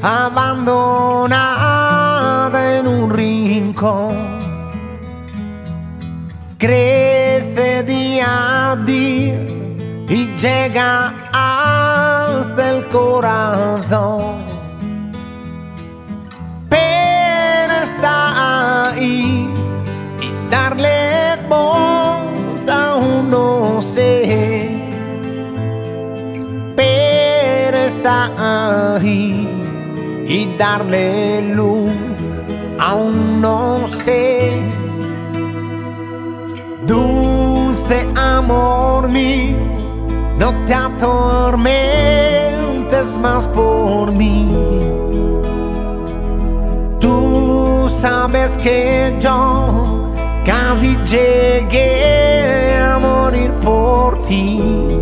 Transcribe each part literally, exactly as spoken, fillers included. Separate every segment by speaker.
Speaker 1: abandonada en un rincón. Crece día a día y llega hasta el corazón, pero está ahí y darle voz aún no sé, pero está ahí y darle luz aún no sé. Dulce amor mío, no te atormentes más por mí. Tú sabes que yo casi llegué a morir por ti.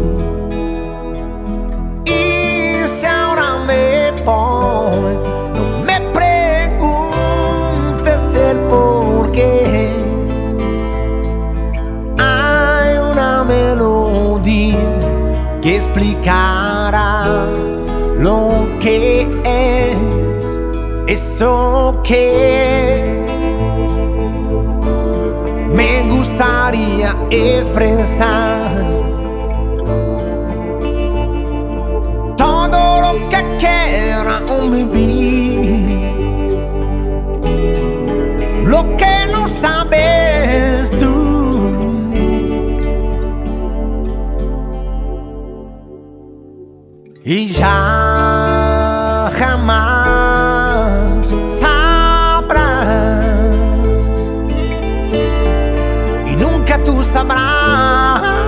Speaker 1: Y si ahora me voy, no me preguntes el por qué. Que explicará lo que es eso que me gustaría expresar. Todo lo que quiera vivir, lo que no sabes tú. Y ya jamás sabrás, y nunca tú sabrás